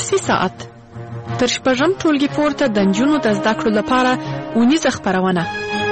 درسي ساعت تر شپږم ټولګي پورته د نجونو د زده کړو لپاره اونیزه خپرونه.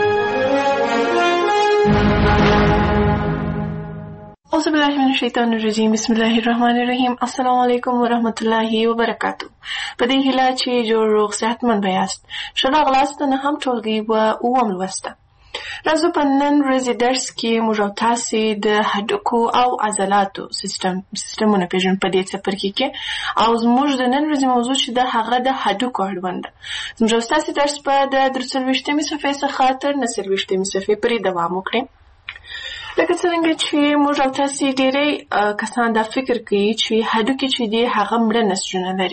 اعوذ بالله من الشیطان الرجیم. بسم الله الرحمن الرحیم. السلام علیکم ورحمت الله وبرکاتو. په دې هیله چې جوړ روغ صحتمند بیاست. ښه راغلاست نه هم ټولګي و اووم لوسته. راځو په نن ورځې درس کې موږ او تاسې د هډوکو او عضلاتو سیستمونه پېژنو په دې څپرکي کې، او زموږ د نن ورځې موضوع چې ده هغه د هډوکو اړوند ده. زموږ او ستاسې درس به د 43مې صفحې څخه تر 49مې صفحې پورې دوام وکړي. لکه څرنګه چې موږ او تاسې ډېری کسان دا فکر کوي چې هډوکي چې دي هغه مړه نسجونه لري،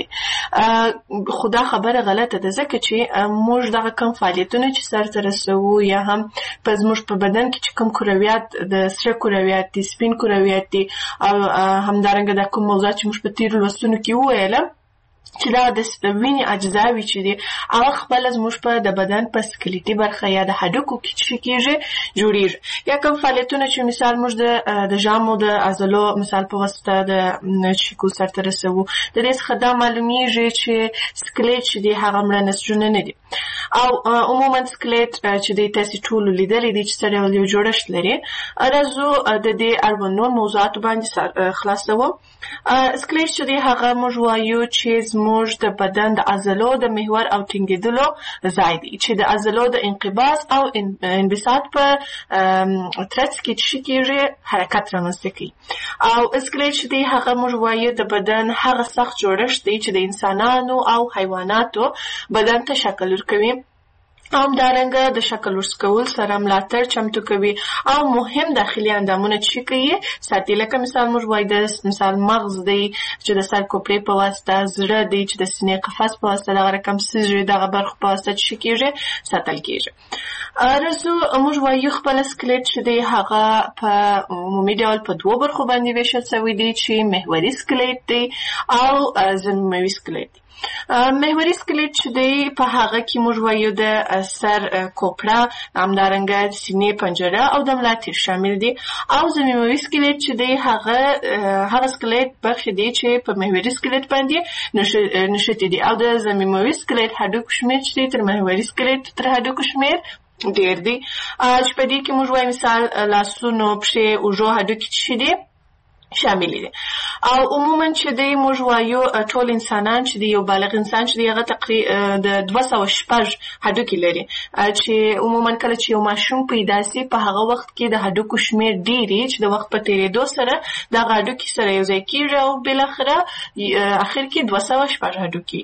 خو دا خبره غلطه ده، ځکه چې موږ دغه کم فعالیتونه چې سرته رسوو یا هم په زموږ په بدن کې چې کوم کرویات د سره کرویات دي، سپین کرویات دي، او همدارنګه دا کوم موضوعات چې موږ په تېرو لوستونو کې وویله چې دا د وینې اجزاوي چې دي هغه خپله زموږ په د بدن په سکلیټي برخه یا د هډوکو کې چې کېږي جوړېږي. یا کوم فعالیتونه چې مثال موږ د ژامو د عضلو مثال په واسطه د چیکو سرته رسوو، د دې څخه دا معلومیږي چې سکلیټ چې دی هغه مړه نسجونه نه دي. او عموما سکلیټ چې دی تاسې ټولو لیدلی دی چې څه ډول یو جوړښت لري. راځو د دې اړوند نور موضوعاتو باندې خلاصوم. سکلیټ چې دی هغه موږ وایو چې زموږ د بدن د عضلو د محور او ټینګېدلو ځای دی، چې د عضلو د انقباض او انبساط په ترڅ کې چې کېږي حرکت رامنځته کوي. او سکلیټ چې دی هغه موږ وایو د بدن هغه سخت جوړښت دی چې د انسانانو او حیواناتو بدن ته شکل ورکوي، همدارنګه د شکل ورکول سره ملاتړ چمتو کوي، او مهم داخلي اندامونه چې کوي ساتي. لکه مثال موږ وایو د مثال مغز دی چې د سر کوپړې په واسطه، زړه دی چې د سینې قفس په واسطه، دغه رقم سږي دغه برخو په واسطه چې کېږي ساتل کېږي. راځو موږ وایو خپله سکلیټ چې دی هغه په عمومي ډول په دوو برخو باندې ویشل شوی دی، چې محوري سکلیټ دی او ضمیموي سکلیټ دی. محوري سکلیټ چې دی په هغه کې موږ وایو د سر کوپړه، همدارنګه سینې پنجره او د ملا تیر شامل دي. او ضمیموي سکلیټ چې دی هغه سکلیټ برخې دي چې په محوري سکلیټ باندې نښتي دي. او د ضمیموي سکلیټ هډوکو شمېر چې دی تر محوري سکلیټ تر هډوکو شمېر ډېر دی، چې په دې کې موږ وایو مثال لاسونو، پښې، اوږو هډوکي چې دي شامل دي. او عموما چې دی موږ وایو ټول انسانان چې دی یو بالغ انسان چې دی هغه تقریبا د 206 هډوکي لري، چې عموما کله چې یو ماشوم پیدا سي په هغه وخت کې د هډوکو شمېر ډېر چې د وخت په تېرېدو سره دغه هډوکي سره یو ځای کېږي او بالاخره اخر کې 206 هډوکي.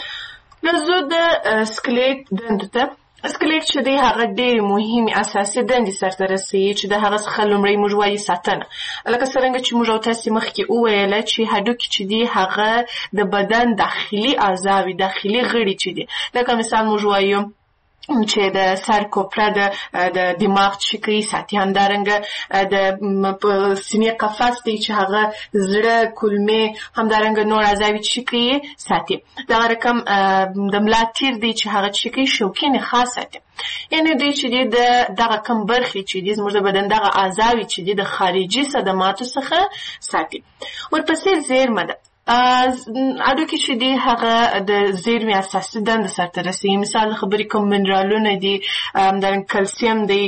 راځو د سکلیټ دندو ته. سکلیټ چې دی هغه ډېرې مهمې اساسي دندې سرته رسوي، چې د هغه څخه لومړی موږ وایو ساتنه. لکه څرنګه چې موږ او تاسې مخکې وویله چې هډوکي چې دی هغه د بدن داخلي اعضاوي، داخلي غړي چې دي. لکه مثال موږ وایو چې د سر کوپړه د دماغ چې کوي ساتي، همدارنګه د سینې قفس دی چې هغه زړه، کولمې، همدارنګه نور اعضاوي چې کوي ساتي. دغه رقم د ملا تیر دی چې هغه چې کوي شوکي نخاع ساتي. یعنې دوی چې دي دغه کم برخې چې دي زموږ د بدن دغه اعضاوي چې دي د خارجي صدماتو څخه ساتي. ورپسې زیرمه ده. هډوکي چې دي هغه د زیرمې اساسي دنده سرته رسوي. مثال خبرې کوم منرالونه دي، همدارنګه کلسیم دی،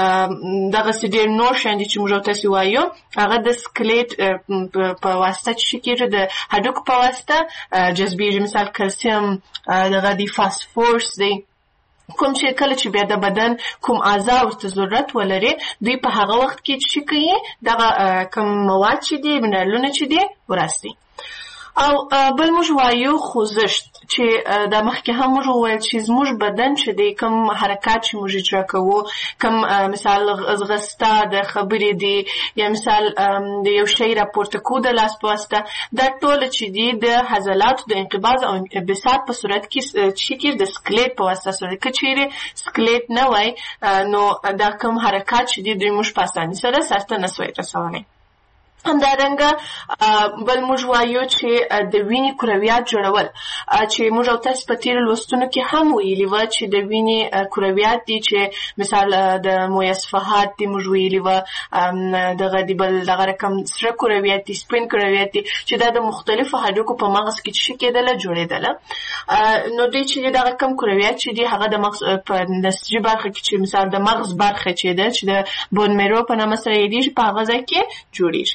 دغسې ډېر نور شیان دي چې موږ او تاسې وایو هغه د سکلیټ په واسطه چې کېږي د هډوکو په واسطه جذبېږي. مثال کلسیم دغه دی، فاسفورس دی، کوم چې کله چې بیا د بدن کوم اعضا ورته ضرورت ولري دوی په هغه وخت کې چې کوي دغه کوم مواد چې دي، منرالونه چې دي وراسي. او بل موږ وایو خوځښت، چې دا مخکې هم موږ وویل چې زموږ بدن چې دی کوم حرکات چې موږ اجرا کوو، کوم مثال ځغسته د خبرې دی، یا مثال د یو شی راپورته کو د لاس په واسطه، دا ټول چې دي د عضلاتو د انقباض او انبساط په صورت کې چې د سکلیټ په واسطه سره. که چیرې سکلیټ نه وای نو دا کوم حرکات چې دي دوی موږ په اسانۍ سره سرته نسوای رسولی. همدارنګه بل موږ وایو چې د وینې کرویات جوړول چې موږ او تاسو په تیر لوستونو کې هم ویلي و چې د وینې کرویات دي چې مثال د مویصفحات دي موږ ویلي و دغه دی بل دغه رقم سره کرویات دي سپین کرویات دي چې دا د مختلفو هډوکو په مغز کې چې کېدله جوړېدله نو دوی چې دغه کم کرویات چې دي هغه د مغز په نسجي برخه کې چې مثال د مغز برخه چې ده چې د بون میرو په نامه سره یادېږي په هغه ځای کې جوړېږي.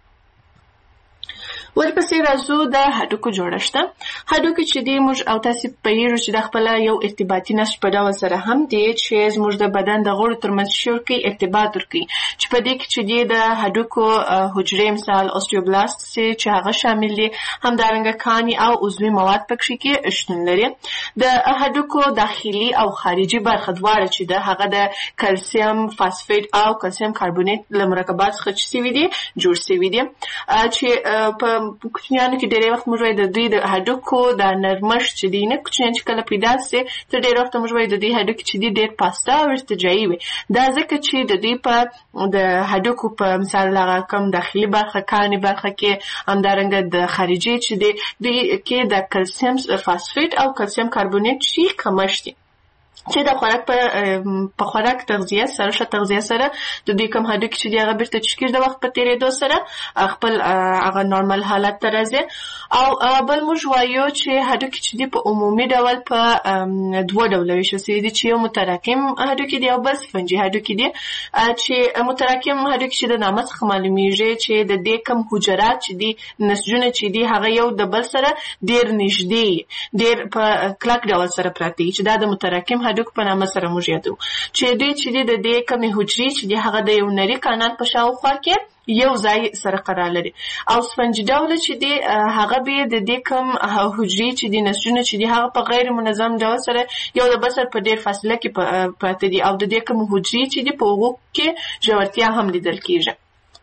ورپسې راځو د هډوکو جوړښت. هډوکي چې دی موږ او تاسو پوهیږو چې د خپل یو ارتباطي نسج په ډول سره هم دی چې زموږ د بدن د غړو ترمنځ شورکي ارتباط ورکوي چې په دې کې چې دی د هډوکو حجرې مثال اوستیوبلاست چې هغه شامل دي همدارنګه کاني او عضوي مواد پکې کې شتون لري. د هډوکو داخلي او خارجي برخه دواړه چې ده هغه د کلسیم فاسفیټ او کلسیم کاربونیت له مرکبات څخه شوي دي جوړ شوي دي چې په کوچنیانو کې ډېری وخت موږ وایو د دوی د هډوکو د نرمښت چې دی نه کوچنیان چې کله پیدا سي تر ډېر وخت موږ وایو د دوی هډوکي چې دی ډېر پاسته او ارتجاعي وي. دا ځکه چې د دوی په د هډوکو په مثال هغه کم داخلي برخه کاني برخه کې همدارنګه د خارجي چې دی دوی کې د کلسیم فاسفیټ او کلسیم کاربونیت شي کمښت دي چې د خوراک په خوراک تغذیه سره ښه تغذیه سره د دوی کوم هډوکي چې دی هغه بیرته چې کېږي د وخت په تېرېدو سره خپل هغه نورمال حالت ته راځي. او بل موږ وایو چې هډوکي چې دی په عمومي ډول په دوه ډوله ویشل شوي دي چې یو متراکم هډوکي دی او بل سفنجي هډوکي دي چې متراکم هډوکي چې د نامه څخه معلومیږي چې د دې کوم حجرات چې دی نسجونه چې دی هغه یو د بل سره ډېر نږدې ډېر په کلک ډول سره پراته چې دا د متراکم هډوکو په نامه سره موږ یادو چې دوی چې د دې کمې حجرې چې دی هغه د یو نري کانال په شاوخوا کې یو ځای سره قرار لري او سفنجي ډول چې دی هغه به د دې کم حجرې چې دی نسجونه چې دی هغه په غیر منظم ډول سره یو د بل سره په ډېر فاصله کې پراته دي او د دې کم حجرې چې دی په هغو کې ژورتیا هم لیدل کېږي.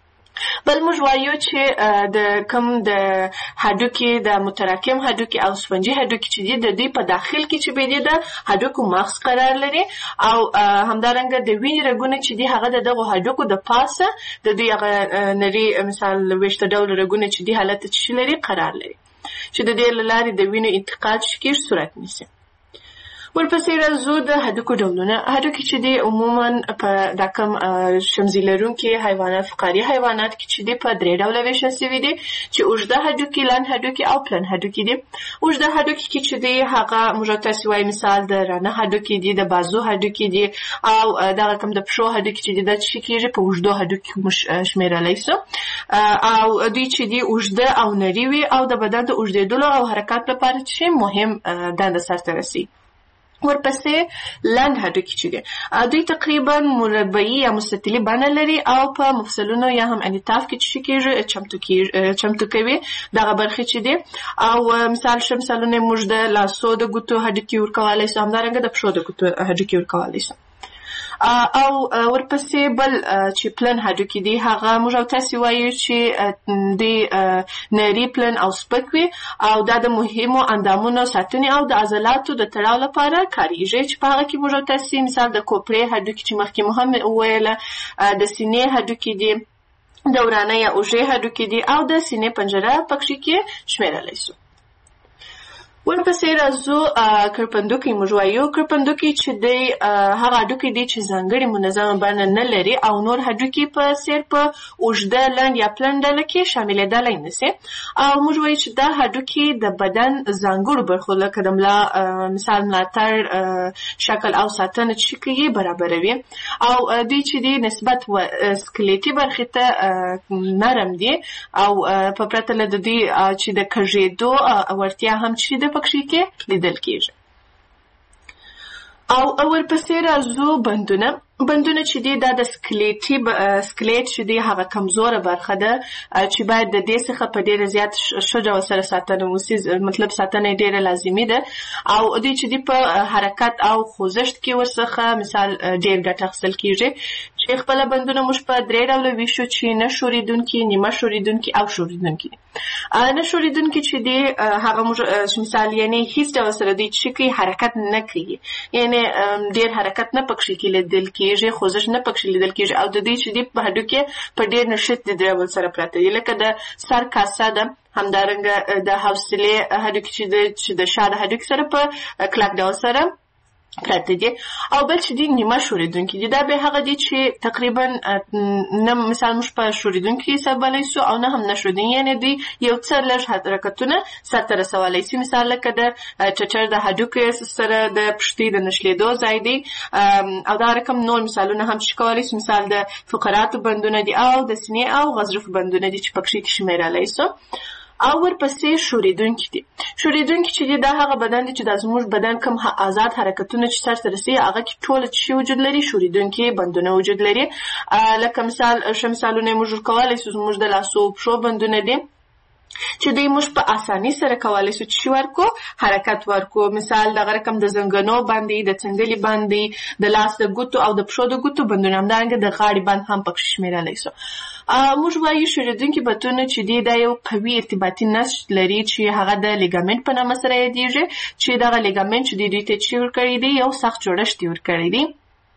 بل موږ وایو چې د کم د هډوکي د متراکم هډوکي او سفنجي هډوکي چې دي د دوی په داخل کې چې به دي د هډوکو مغز قرار لري او همدارنګه د وینې رګونه چې دي هغه د دغو هډوکو د پاسه د دوی هغه نري مثال ویشته ډول رګونه چې دي حالت چې لري قرار لري چې د دې له لارې د وینې انتقال کې صورت نیسي. ورپسې راځو د هډوکو ډولونه. هډوکي چې دی عموما په دا کم شمزي لرونکي حیوانات فقاري حیوانات کې چې دی په درې ډوله ویشل شوي دي چې اوږده هډوکي لنډ هډوکي او پلن هډوکي دي. اوږده هډوکي کې چې دی هغه موږ تاسو وایي مثال د رانه هډوکي دي د بازو هډوکي دي او دغه کم د پښو هډوکي چې دی دا چې کېږي په اوږدو هډوکي شمیرلی سو او دوی چې دی اوږده او نري وي او د بدن د اوږدېدلو او حرکت لپاره چې مهم دنده سرته رسي. ورپسې لنډ هډوکي چې دي دوی تقریبا مربعي یا مستطیلي بڼه لري او په مفصلونو یا هم انعطاف کې چې کېږي چمتو کوي دغه برخې چې دي او مثال ښه مثالونه موږ د لاسو د ګوتو هډوکي ورکولی سو همدارنګه د پښو د ګوتو هډوکي ورکولی سو. او ورپسې بل چې پلن هډوکي دي هغه موږ او تاسو وایو چې د نري پلن او سپک وي او دا د مهمو اندامونو ساتنې او د عضلاتو د تړاو لپاره کارېږي چې په هغه کې موږ او تاسو مثال د کوپړې هډوکي چې مخکې مو هم وویله د سینې هډوکي دي د ورانه یا اوږې هډوکي دي او د سینې پنجره پکې کې شمیرلی سو. ورپسې راځو کرپندوکي موږ وایو. کرپندوکي چې دی هغه هډوکي دی چې ځانګړې منظمه بڼه نه لري او نور هډوکي په څېر په اوږده لنډ یا پلن ډله کې شاملېدلی نسي او موږ وایو چې دا هډوکي د بدن ځانګړو برخو لکه د ملا مثال ملاتړ شکل او ساتنه چې کوي برابروي او دوی چې دی نسبت سکلیټي برخې ته نرم دي او په پرته له د دوی چې د کږېدو وړتیا هم چې د پکې کې لیدل کېږي. او ورپسې راځو بندونه. بندونه چې دی دا د سکلیټ چې دی هغه کمزوره برخه ده چې باید د دې څخه په ډېره زیات ښه ډول سره ساتنه وسي مطلب ساتنه ډېره لازمي ده او دوی چې دی په حرکت او خوځښت کې ورڅخه مثال ډېر ګټه اخیستل کېږي چې چې خپل بندونه موږ په 3 ډوله ویشو چې نه شوریدونکي، نیمه شوریدونکي او شوریدونکي. نه شوریدونکي چې دی هغه موږ مثال یعنی هیڅ ډول سره دی چې کوي حرکت نه کوي، یعنی ډیر حرکت نه پکې لیدل کېږي، خوځښت نه پکې لیدل کېږي، او د دې چې دی په هډوکي په ډیر نشت د ډول سره پراته دي، لکه د سر کاسه ده، همدارنګه د حوصلې هډوکي چې د شا د هډوکي سره په کلک ډول سره پراته دي. او بل چې دی نیمه شوریدونکي دي، دا به هغه دي چې تقریبا نه مثال موږ په شوریدونکي حسابولی سو او نه هم نه شوریدونکي، یعنی دوی یو څه لږ حرکتونه سرته رسولی سي. مثال لکه د چچر د هډوکي سره د پښتۍ د نښلېدو ځای دی، او دا رقم نور مثالونه هم چې کولی سو، مثال د فقراتو بندونه دي او د سینې او غضروف بندونه دي چې پکې شمیرلی سو. او ورپسې شوریدونکي دي. شوریدونکي چې دي دا هغه بدن دي چې د زموږ بدن کوم آزاد حرکتونه چې سرته رسي هغه کې ټول چې وجود لري شوریدونکي بندونه وجود لري. لکه مثالونه موږ کولی سو، زموږ د لاسو پښو بندونه دي چې دوی موږ په اساني سره کولی سو چې ورکو حرکت ورکو. مثال دغه رقم د زنګنو باندې، د څنډلې باندې، د لاس د ګوتو او د پښو د ګوتو بندونه، همدارنګه د غاړې بند هم پکې شمیرلی سو. موږ وایو شوریدونکي بندونه چې دی دا یو قوي ارتباطي نسج لري چې هغه د لیګامنت په نامه سره یادیږي، چې دغه لیګامنت چې دوی ته چې ورکړی دی یو سخت جوړښت یې ورکړی دی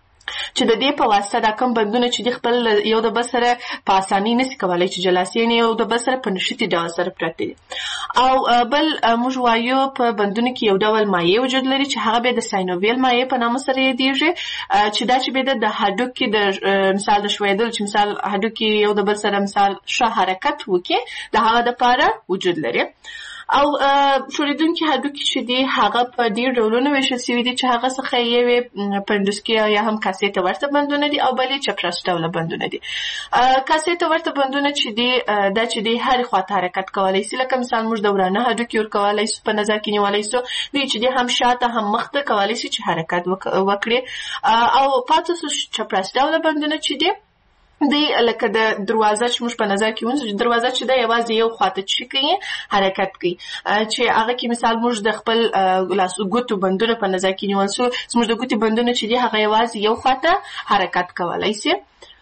چې د دې په واسطه دا کوم بندونه چې د خپل یو د بل سره په اساني نشي کولی چې جلاسي یو د بل سره په نشتي ډول سره پراته دي. او بل موږ وایو په بندونو کې یو ډول مایع وجود لري چې هغه به د ساینوویل مایع په نامه سره یادیږي، چې دا چې به د هډوکي د مثال د ښویېدل چې مثال هډوکي یو د بل سره مثال ښه حرکت وکړي د هغه دپاره وجود لري. او شوریدونکي هډوکي چې دي هغه په ډېر ډولونو ویشل سوي دي چې هغه څخه یو پنډوسکي یا هم کاسې ته ورته بندونه دي او بل یې چپراس ډوله بندونه دي. کاسې ته ورته بندونه چې دي دا چې دي هرې خواته حرکت کولی سي، لکه مثال موږ د ورانه هډوکي ورکولی سو، په نظر کې نیولی سو، دوی چې دي هم شاته هم مخته کولی سي چې حرکت وکړي. او پاتې سو چپراس ډوله بندونه چې دي دی لکه د دروازه چې موږ په نظر کې ونیسو، دروازه چې ده یوازې یو خواته چې کوي حرکت کوي، چې هغه کې مثال موږ د خپل لاسو ګوتو بندونه په نظر کې نیول سو، زموږ د ګوتې بندونه چې دي هغه یوازې یو خواته حرکت کولی سي.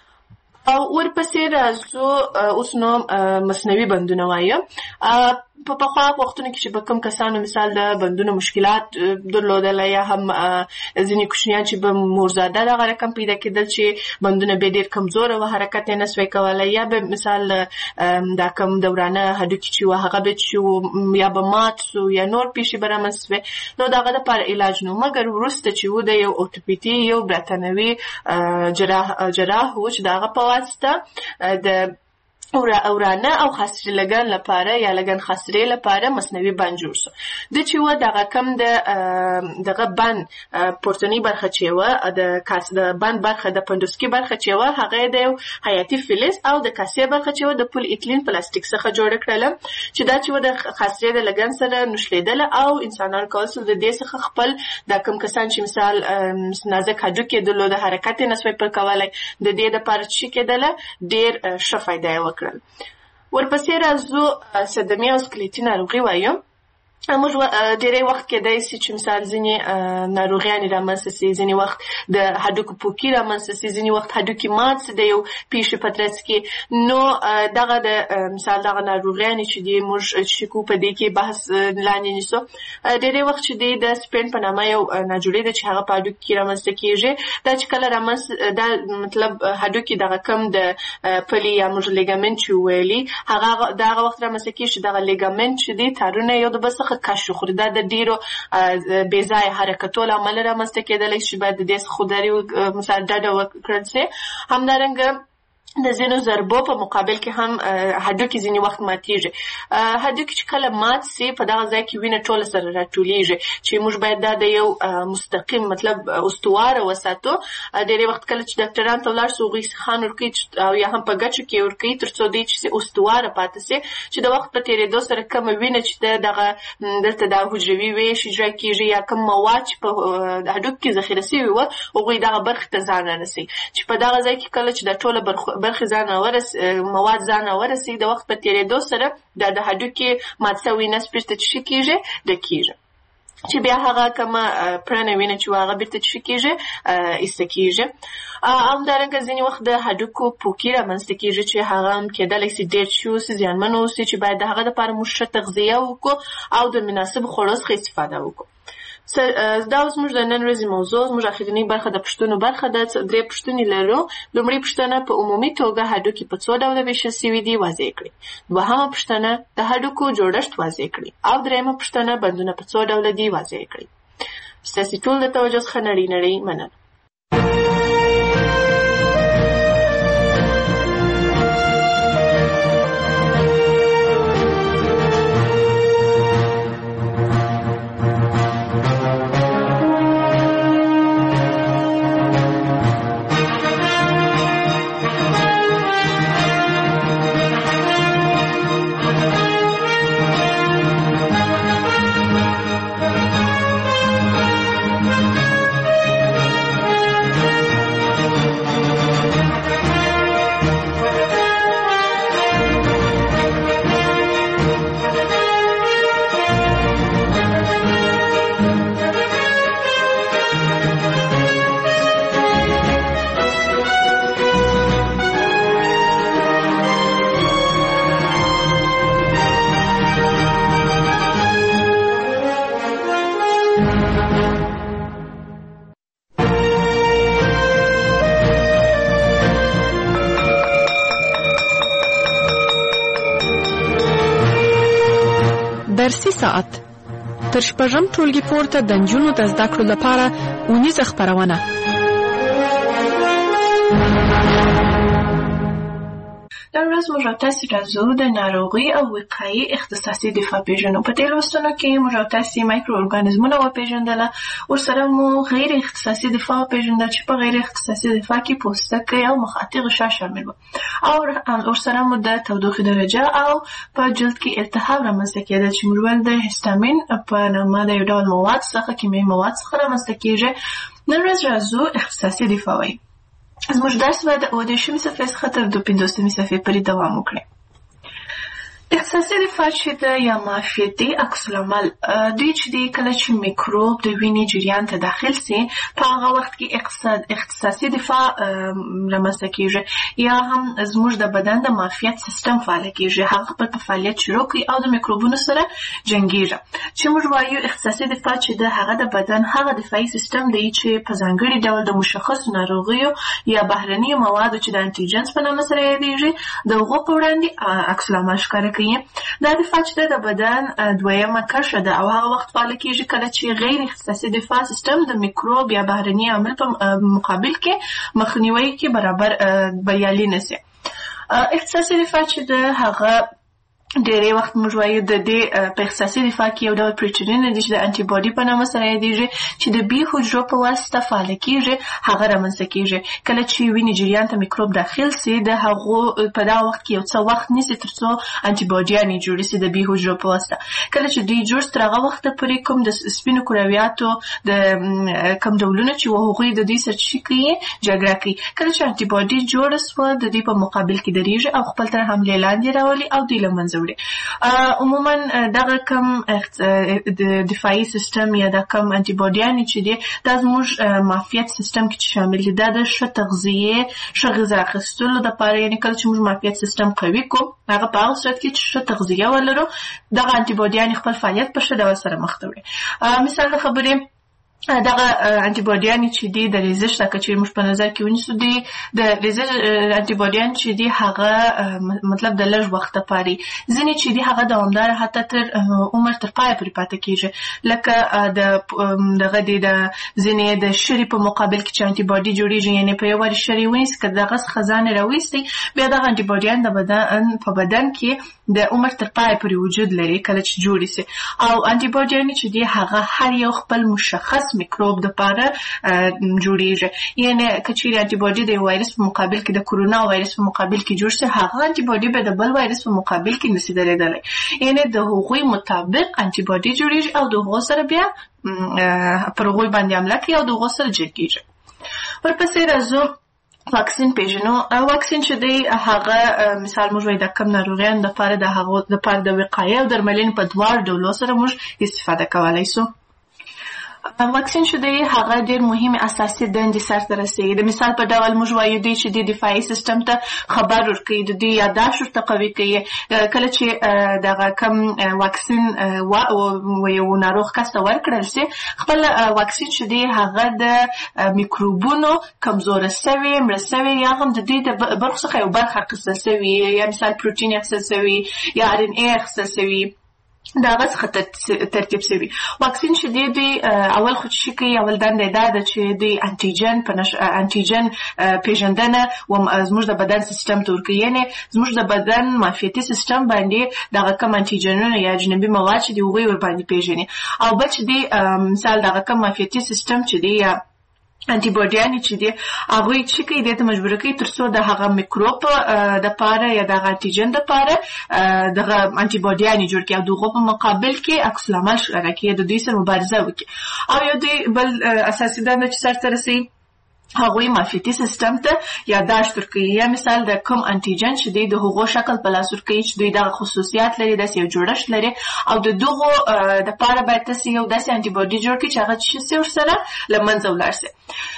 او ورپسې راځو اوس نو مصنوعي بندونه وایو. په پخوا وختونو کې چې به کوم کسانو مثال د بندونو مشکلات درلودله یا هم ځینې کوچنیان چې به مورزاده دغه رقم پیدا کېدل چې بندونه به ډېر کمزوره و، حرکت یې نه سوی کولی، یا به مثال دا کوم د ورانه هډوکي چې و هغه به چې یا به مات سو یا نور پیښې به رامنځته سوې، نو د هغه دپاره علاج نو. مګر وروسته چې و د یو اورتوپیدي یو برتانوي جراح و چې د هغه په واسطه د ورانه او خاصرې لګن لپاره یا لګن خاصرې لپاره مصنوعي بند جوړ سو. د چې و دغه کم دغه بند پورتنۍ برخه چې و د بند برخه د پنډوسکي برخه چې و هغه د یو حیاتي فلز او د کاسې برخه چې و د پول ایتلین پلاستیک څخه جوړه کړله، چې دا چې و د خاصرې د لګن سره نښلېدله او انسانان کول سو د دې څخه خپل دا کوم کسان چې مثال نازک هډوکي درلوده حرکت یې نه سوی پر کولی، د دې دپاره چې کېدله ډېر ښه فایده یې وکړه. ورپسې راځو صدمې او سکلیټي ناروغي وایو. موږ ډېری وخت کېدای سي چې مثال ځینې ناروغیانې رامنځته سي، ځینې وخت د هډوکو پوکي رامنځته سي، ځینې وخت هډوکي مات سي د یو پیښې په ترڅ کې. نو دغه د مثال دغه ناروغیانې چې دي موږ چې کوو په دې کې بحث لاندې نیسو. ډېری وخت چې دی د سپین په نامه یو ناجوړې ده چې هغه په هډوکي کې رامنځته کېږي. دا چې کله دا مطلب هډوکي دغه کم د پلي یا موږ لیګامنت چې وویلي هغه د هغه وخت رامنځته کېږي چې دغه لیګامنت چې دی تارونه یو د بل څخه کش وخوري. دا د ډېرو بې ځایه حرکتو له امله رامنځته کېدلی چې باید د دې څخه خودداري مثلا ډډه وکړل سي. همدارنګه د ځینو ضربو په مقابل کې هم هډوکي ځینې وخت ماتېږي. هډوکي چې کله مات سي په دغه ځای کې وینه ټوله سره راټولېږي چې موږ باید دا د یو مستقیم مطلب استواره وساتو. ډېری وخت کله چې ډاکټرانو ته ولاړ سو هغوی سیخان ورکوي او یا هم په ګچو کې ورکوي تر څو دوی چې استواره پاتې سي، چې د وخت په تېرېدو سره کومه وینه چې دغه دلته دا حجروي ویش اجرا کېږي یا کوم مواد چې په هډوکو کې ذخیره سوي وه هغوی دغه برخې ته ځان رارسوي، چې په دغه ځای کې کله چې دا ټوله برخې مواد ځان ورسي د وخت په تېرېدو سره دا د هډوکي مات سوي نسج بېرته چې کېږي ډکېږي. چې بیا هغه کومه پرانه وینه چې هغه بیرته څه کېږي ایسته کېږي. همدارنګه ځینې وخت د هډوکو پوکي رامنځته کېږي چې هغه هم کېدلی سي ډېر ښه اوسي، زیانمن اوسي، چې باید د هغه دپاره موږ ښه تغذیه وکړو او د مناسبو خوړو څخه استفاده وکړو. دا اوس موږ د نن ورځې موضوع، زموږ اخرنۍ برخه د پوښتنو برخه ده. 3 پوښتنې لرو. لومړۍ پوښتنه: په عمومي توګه هډوکي په څو ډوله ویشل سوي دي؟ واضح کړئ. دوهمه پوښتنه: د هډوکو جوړښت واضح کړئ. او درېیمه پوښتنه: بندونه په څو ډوله دي؟ واضح کړئ. ستاسې ټول د توجه څخه نړۍ مننه. درسي ساعت تر شپږم ټولګي پورته د نجونو د زده کړو لپاره اونیزه خپرونه. نن ورځ موږ تاسو راځو د ناروغي او وقایي اختصاصي دفاع پیژنو. په دې لوستونو کې موږ تاسو مایکرو ارګانیزمونه وپیژندل، ورسره مو غیر اختصاصي دفاع پیژندل چې په غیر اختصاصي دفاع کې پوستکی او مخاطي غشا شامل وو، او ورسره مو د تودوخې درجه او په جلد کې التهاب رامنځته کېدل چې موږ د هیستامین په نامه د یو ډول مواد څخه، کیمیاوي مواد څخه رامنځته کېږي. نن ورځ راځو اختصاصي دفاع وایي. زموږ درس به د 28 صفحې څخه تر 52 صفحې پورې دوام وکړي. اختصاصي دفاع چې د یا معافیتي عکس العمل دوی چې دی کله چې میکروب د وینې جریان ته داخل سي په هغه وخت کې اختصاصي دفاع رامنځته کېږي، یا هم زموږ د بدن د معافیت سیستم فعال کېږي، هغه خپل فعالیت شروع کوي او د میکروبونو سره جنګیږي. چې موږ وایو اختصاصي دفاع چې د هغه د بدن هغه دفاعي سیستم دی چې په ځانګړي ډول د مشخصو ناروغیو یا بهرنیو موادو چې د انټيجنز په نامه سره یادېږي د هغو په وړاندې عکس العمل ښکاره کوي. دا دفاع چې د بدن دویمه کرښه ده او هغه وخت فعال کېږي کله چې غیر اختصاصي دفاع سیستم د میکروب یا بهرني عامل په مقابل کې مخنیوي کې برابر بریالي نشي. اختصاصي دفاع چې د هغه ډېری وخت موږ وایو د دې په اختصاصي دفاع کې یو ډول پروټینونه دي چې د انټي باډي په نامه سره یادېږي چې د بي حجرو په واسطه فعال کېږي، هغه رامنځته کېږي کله چې وینې جریان ته میکروب داخل سي. د هغو په دا وخت کې یو څه وخت نیسي تر څو انټي باډیانې جوړ سي د بي حجرو په واسطه. کله چې دوی جوړ تر هغه وخته پورې کوم د سپینو کرویاتو د کوم ډولونه چې هغوی د دوی سره شي کوي جګړه کوي. کله چې انټي باډي جوړ سو د دوی په مقابل کې درېږي او خپل تر حملې لاندې راولي او دوی له منځه عموما دغه کم دفاعي سیستم یا د کم انټي باډیانې چې دي دا زموږ معافیت سیستم کې شامل دي. دا د ښه تغذیې، ښه غذا اخیستلو دپاره، یعنې کله چې موږ معافیت سیستم قوي کړو هغه په هغه صورت کې چې ښه تغذیه ولرو دغه انټي باډیانې خپل فعالیت په ښه ډول سره مخ ته وړي. مثال د خبرې دغه انټي باډیانې چې دي د ریزش دا که چیرې موږ په نظر کې ونیسو دي د ریزش انټي باډیان چې دي هغه مطلب د لږ وخت لپاره ځینې چې دي هغه دوامداره حتی تر عمر تر پایه پورې پاتې کېږي، لکه دغه دي د ځینې د شري په مقابل کې چې انټي باډي جوړېږي، یعنې په یو وارې شري ونیسي که دغه څخه ځان یې راویستي بیا دغه انټي باډیان د بدن په بدن کې د عمر تر پایه پورې وجود لري کله چې جوړې سي. او انټي باډیانې چې دي هغه هر یو خپل مشخص میکروب دپاره جوړیږي، یعنې که چیرې انټي باډي د وایرس په مقابل کې د کرونا وایرس په مقابل کې جوړ شي هغه انټي باډي به د بل وایرس په مقابل کې نشي درېدلی، یعنې د هغوی مطابق انټي باډي جوړیږي او د هغو سره بیا پر هغوی باندې حمله کوي او د هغو سره جنګیږي. ورپسې راځو واکسین پیژنو. واکسین چې دی هغه مثال موږ وایو د کم ناروغیانو دپاره د هغو دپاره د وقایې او درملنې په دواړو ډولو سره موږ استفاده کولی سو. واکسین چې دی هغه ډېر مهمه اساسي دندې سرته رسوي. د مثال په ډول موږ وایو دی چې د دفاعي سیستم ته خبر ورکوي، د دې یاداشت ورته قوي کوي. کله چې دغه کم واکسین یو ناروغ کس ته ورکړل شي، خپل واکسین چې دی هغه د میکروبونو کمزوره سوي، مړه سوي یا هم د دې د برخو څخه یو برخه اخیستل سوي، یا مثال پروټین اخیستل سوي یا RNA اخیستل سوي، دا هغه څخه ترتیب سوي. واکسین چې دی اول خو چې کوي، اول دنده دا ده چې د انټیجن پیژندنه زموږ د بدن سیستم ته ورکوي، یعنې زموږ د بدن معافیتي سیستم باندې دغه کم انټیجنونه یا اجنبي مواد چې دي هغوی ورباندې پیژني. او بل چې دی مثال دغه کم معافیتي سیستم چې دی یا انټي باډیانې چې دي هغوی چې کوي دې ته مجبوره کوي تر څو د هغه میکروب دپاره یا دغه انټیجن دپاره دغه انټي باډیانې جوړ کړي او د هغو په مقابل کې عکس العمل ښکاره کړي، د دوی سره مبارزه وکړي. او یو دوی بل اساسي دنده چې سرته رسوي هغوی معافیتي سیستم ته یاداشت ورکوي، یا مثال د کوم انټیجن چې دی د هغو شکل په لاس ورکوي چې دوی دغه خصوصیات لري، داسې یو جوړښت لري، او د دغو دپاره باید تاسې یو داسې انټي باډي جوړ کړي چې هغه څه شي ورسره له منځه ولاړ شي.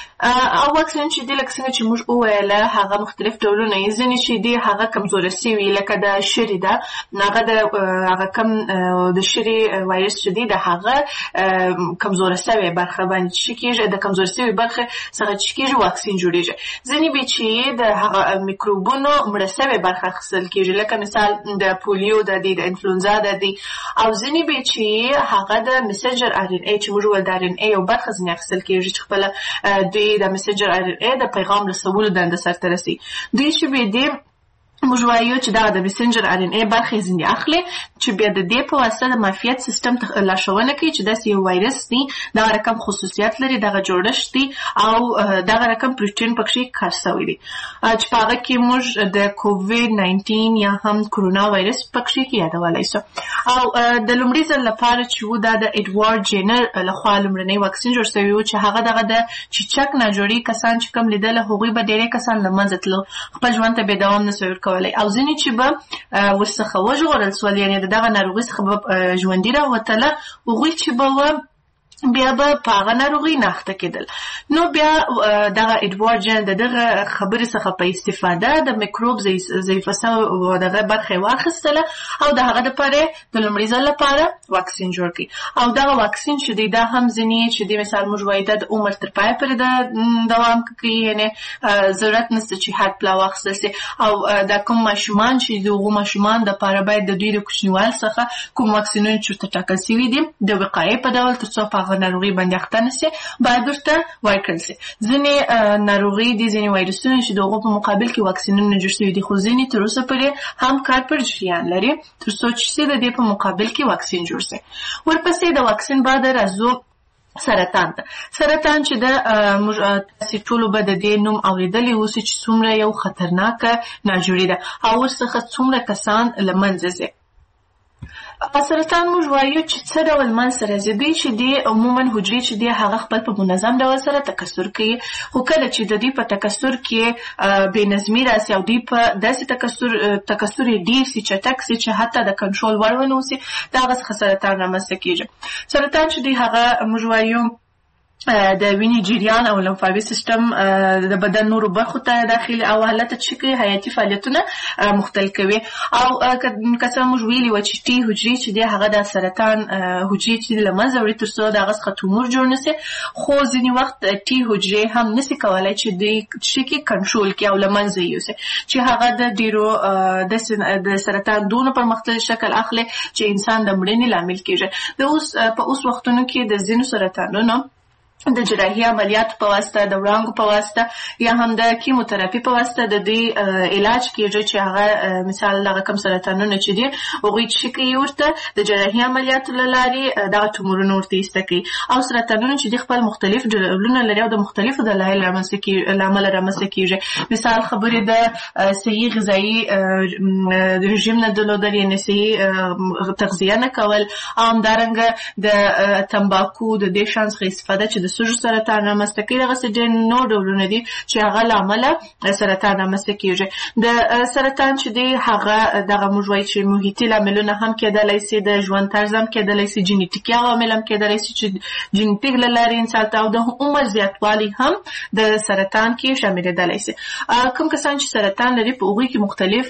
او واکسین چې دی لکه څنګه چې موږ وویله هغه مختلف ډولونه یې، ځینې چې دی هغه کمزوره سوي لکه د شري ده، هغه د هغه کم د شري وایرس چې دی د هغه کمزوره سوي برخه باندې چې کېږي، د کمزوره سوي برخه څخه چې کېږي واکسین جوړېږي. ځینې بیا چې د هغه میکروبونو مړه سوي برخه اخیستل کېږي، لکه مثال د پولیو د دی، د انفلونزا د دی. او ځینې بیا چې هغه د مسنجر RNA چې موږ ویل د RNA یو برخه ځینې اخیستل کېږي چې خپله دوی د مسنجر RNA د پیغام رسولو دنده سرته رسوي. دوی چې بیا دې موږ وایو چې دا د مسنجر RNA برخې ځینې اخلي چې بیا د دې په واسطه د معافیت سیستم ته لارښوونه کوي چې داسې یو وایرس دی، دغه رقم خصوصیات لري، دغه جوړښت دی او دغه رقم پروټین پکښې کار شوی دی چې په هغه کې موږ د کووید-19 یا هم کرونا وایرس پکښې کې یادولی شو. او د لومړي ځل لپاره چې و دا د اډوارډ جینر لخوا لومړنی واکسین جوړ شوی و چې هغه دغه د چیچک ناجوړي کسان چې کوم لیدله هغوی به ډېری کسان له منځه تلل، خپل ژوند ته بې دوام نه سوی ورکولی. او ځینې چې به ورڅخه وژغورل سول، یعنې د دغه ناروغۍ څخه به ژوندي راوتله، هغوی چې به بیا به په هغه ناروغۍ نه اخته کېدل. نو بیا دغه اډوارډ جین د دغه خبرې څخه په استفاده د میکروب ضعیفه سوې دغه برخه یې واخیستله او د هغه دپاره د لومړي ځل لپاره واکسین جوړ کړي. او دغه واکسین چې دی دا هم ځینې چې دی مثال موږ وایو د عمر تر پایه پورې دوام کوي، یعنې ضرورت نشته چې حد پلا واخیستل شي. او دا کوم ماشومان چې د هغو ماشومان دپاره باید د دوی د کوچنیوالي څخه کوم واکسینونه چې ورته ټاکل سوي دي د وقایې په ډول تر څو په ناروغي باندې اخته نشي باید ورته ورکړل شي. ځینې ناروغي دي، ځینې وایرسونه چې د هغو په مقابل کې واکسینونه جوړ شوي دي، خو ځینې تر اوسه پورې هم کار پر جریان لري تر څو چې د دې په مقابل کې واکسین جوړ شي. ورپسې د واکسین بعد راځو سرطان ته. سرطان چې د تاسې ټولو به د دې نوم اورېدلی اوسئ چې څومره یو خطرناکه ناجوړي ده او ورڅخه څومره کسان له منځه ځي. سرطان موږ وایو چې څه ډول منځته راځي. دوی چې دی عموما حجرې چې دی هغه خپل په منظم ډول سره تکثر کوي، خو کله چې د دوی په تکثر کې بې نظمي راسي او دوی په داسې تکثر یې ډېر سي، چټک سي چې حتی د کنټرول وړ ونه اوسي، د هغه څخه سرطان رامنځته کېږي. سرطان چې دی هغه موږ وایو د وینې جریان او لمفاوي سیستم د بدن نورو برخو ته داخلي او حالت چې کوي حیاتي فعالیتونه مختل کوي. او که څه موږ ویلي وه چې ټي حجرې چې دی هغه د سرطان حجرې چې له منځه وړي تر څو د هغه څخه تومور جوړ نه سي، خو ځینې وخت ټي حجرې هم نسي کولی چې دوی چې کې کنټرول کړي او له منځه یوسي، چې هغه د ډېرو د سرطان دونه پرمختللی شکل اخلي چې انسان د مړینې لامل کېږي. په اوس وختونو کې د ځینو سرطانونو د جراحي عملیاتو په واسطه، د وړانګو په واسطه یا هم د کیموتراپي په واسطه د دوی علاج کېږي چې هغه مثال دغه کم سرطانونه چې دي هغوی چې کوي ورته د جراحي عملیاتو له لارې دغه تومورونه ورته ایسته کوي. او سرطانونه چې دي خپل مختلف ډولونه لري او د مختلفو دلایلو له امله رامنځته کېږي. مثال خبرې د صحي غذایي رژیم نه درلودل، یعنې صحي تغذیه نه کول، او همدارنګه د تمباکو د دې شیانو څخه استفاده چې د د سږو سرطان رامنځته کوي. دغسې ډېر نور ډولونه دي چې هغه له امله سرطان رامنځته کېږي. د سرطان چې دی هغه دغه موږ وایو چې محیطي لاملونه هم کېدلی سي، د ژوند طرز هم کېدلی سي، جینیټیکي عوامل هم کېدلی سي چې جینیټیک له لارې انسان ته، او د عمر زیاتوالی هم د سرطان کې شاملېدلی سي. کوم کسان چې سرطان لري په هغوی کې مختلف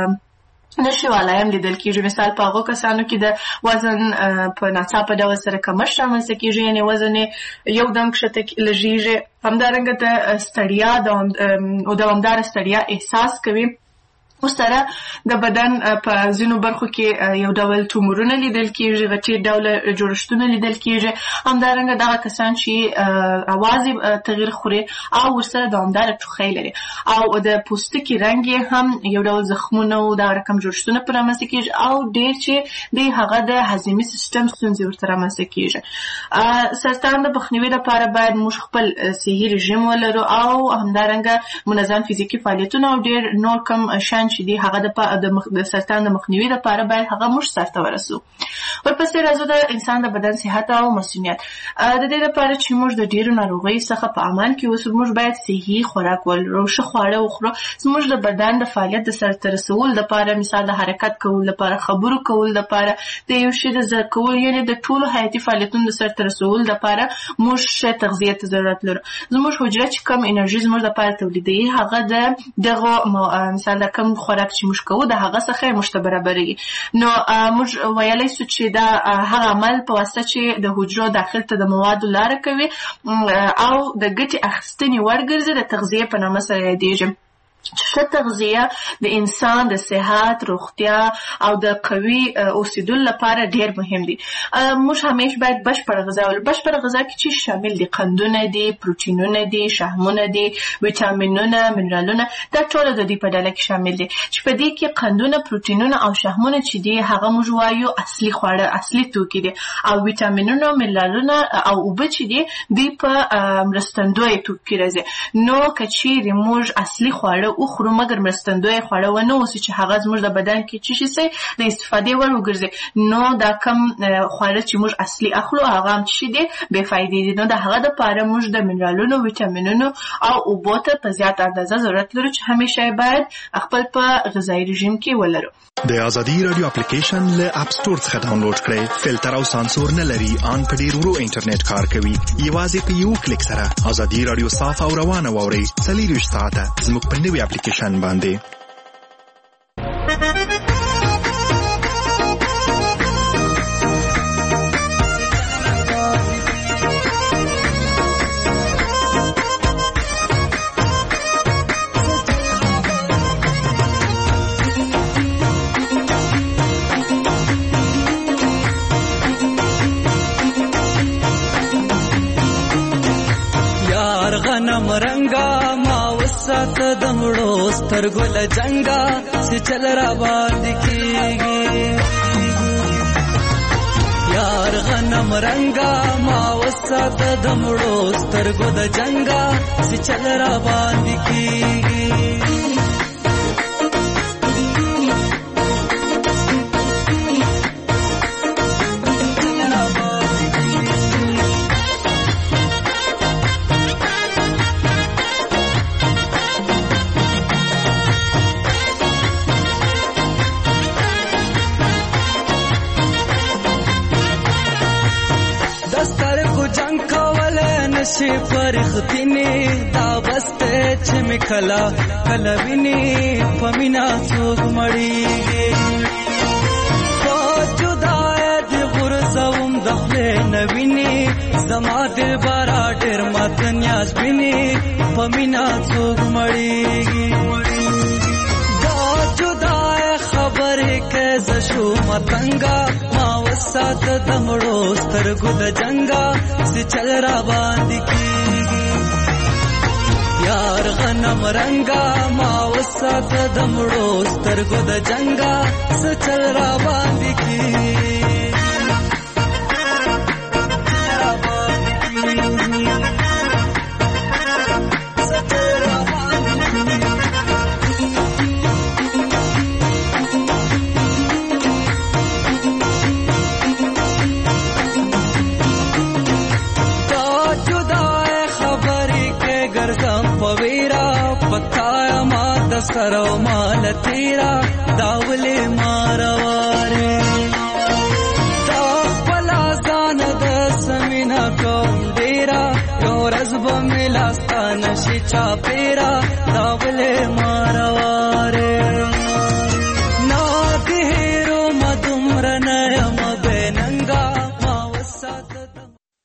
نشوالی هم لیدل کېږي. مثال په هغو کسانو کې د وزن په ناڅاپه ډول سره کمښت رامنځته کېږي، یعنې وزن یې یو دم کښته لږېږي. همدارنګه د ستړیا دوامداره ستړیا احساس کوي. سره د بدن په ځینو برخو کې یو ډول تومورونه لیدل کېږي، غټې ډوله جوړښتونه لیدل کېږي. همدارنګه دغه کسان چې اواز تغییر خوري او ورسره دوامداره ټوخی لري، او د پوستکي رنګ یې هم یو ډول زخمونه او دا رقم جوړښتونه پرې رامنځته کېږي، او ډېر چې دی هغه د هضمي سیستم ستونزې ورته رامنځته کېږي. سرطان د مخنیوي لپاره باید موږ خپل صحي رژیم ولرو، او همدارنګه منظم فزیکي فعالیتونه او ډېر نور کم شیان چې دی هغه د سرطان د مخنیوي لپاره باید هغه موږ سرته ورسو. ورپسې راځو د انسان د بدن صحت او مسؤلیت. د دې لپاره چې موږ د ډېرو ناروغیو څخه په امان کې اوسو، موږ باید صحي خوراک ولرو، ښه خواړه وخورو. زموږ د بدن د فعالیت د سرته رسولو لپاره، مثال د حرکت کولو لپاره، خبرو کولو لپاره، د یو شي د زده کولو، یعنې د ټولو حیاتي فعالیتونو د سرته رسولو لپاره موږ ښه تغذیې ته ضرورت لرو. زموږ حجره چې کم انرژي زموږ لپاره تولیدوي، هغه د دغو مثال د کم خوراک چې موږ کوو د هغه څخه یې موږ ته برابروي. نو موږ ویلی سو چې دا هغه عمل په واسطه چې د حجرو داخل ته د موادو لاره کوي او د ګټې اخیستنې وړ ګرځي، د تغذیې په نامه سره یادېږي. ښه تغذیه د انسان د صحت، روغتیا او د قوي اوسېدلو لپاره ډېر مهم دي. موږ همیش باید بشپړه غذا ولرو. بشپړه غذا کې چې شامل دي قندونه دي، پروټینونه دي، شحمونه دي، ویټامینونه، منرالونه، دا ټول د دې په ډله کې شامل دي. چې په دې کې قندونه، پروټینونه او شحمونه چې دي هغه موږ وایو اصلي خواړه، اصلي توکي دي، او ویټامینونه، منرالونه او اوبه چې دي دوی په مرستندویه توکو کې راځي. نو که چیرې موږ اصلي خواړه وخورو مګر مرستندویه خواړه ونه اوسي چې هغه زموږ د بدن کې څه شي د استفادې وړ وګرځي، نو دا کم خواړه چې موږ اصلي اخلو هغه هم څه دي بې فایدې دي. نو د هغه دپاره موږ د منرالونو، ویټامینونو او اوبو ته په زیات اندازه ضرورت لرو چې همیشه باید خپل په غذایي رژیم کې ولرو. د ازادي رادیو اپلیکیشن له اپ سټور څخه ډاونلوډ کړئ. فلټر او سانسور نه لري، ان په ډیر ورو انټرنیټ کار کوي. یوازې په یو کلیک سره ازادي رادیو صاف او روانه واورئ. 24 ساعته زموږ په نوې اپلیکیشن باندې. مرنګا ما وسات دمړو سترګل جنگا چې چل را باندې کیږي. یار غنم رنگا ما وسات دمړو سترګل جنگا چې چل را باندې کیږي. نشي فرختني دا بسته چې مکلا کلویني پمینا څوک مړیږي. جدای دی غرزوم دخله نویني زما دل بارا ډېر مات نیاز بیني پمینا څوک مړیږي. دا جدای خبرې کې زشو متنګا ما وسات دمړو سترګو د جنگا چې چل را باندې کیږي. یار غنم رنگا ما وسات دمړو سترګو د جنگا چې چل را باندې کیږي. جدا سره مال تیرا داولې مارواره تا خپل ځان د سمینا کوم ډیرا یو ورځ به ملاستانه شي چا پیرا داولې مارواره